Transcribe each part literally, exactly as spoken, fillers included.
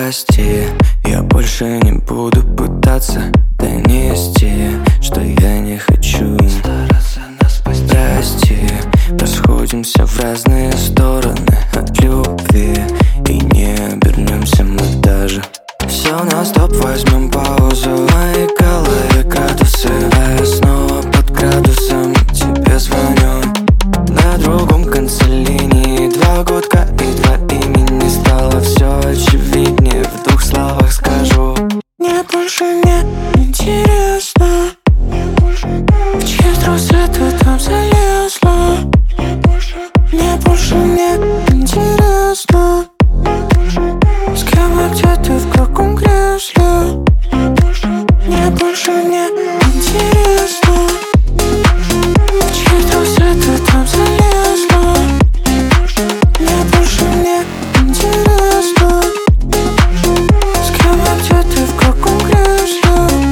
прости, я больше не буду пытаться донести, что я не хочу стараться нас спасти. Прости, расходимся в разные стороны от любви, и не обернемся мы даже. Все на стоп, возьмем паузу. В моей голове градусы, а я снова под градусом тебе звоню. На другом конце линии два гудка и два имени. Стало все очевиднее, в двух словах скажу: мне больше не интересно, в чьи трусы ты там залезла. Мне больше не интересно, с кем и где ты, в каком кресле. Мне больше не интересно, в чьи трусы ты там залезла. Мне больше не интересно, с кем и где ты, в каком кресле.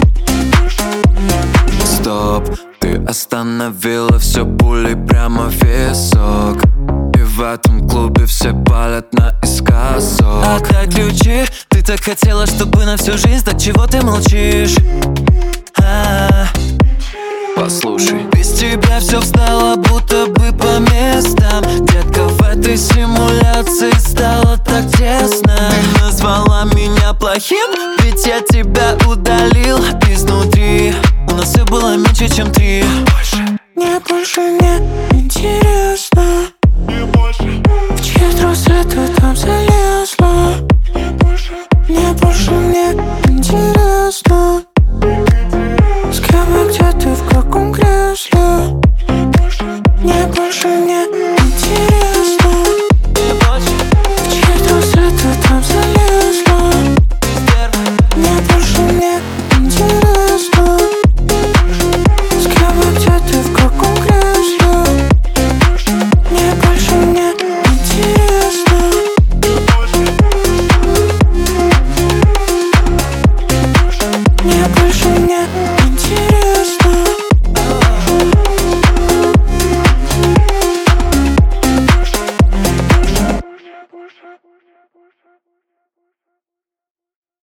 Стоп, ты остановила все пулей прямо в висок. И в этом клубе все палят наискосок. Отдай ключи, ты так хотела, чтобы на всю жизнь. Так чего ты молчишь? А-а-а. Послушай, без тебя все встало будто бы по местам. Детка, в этой симуляции стало так тесно. Ты назвала меня плохим,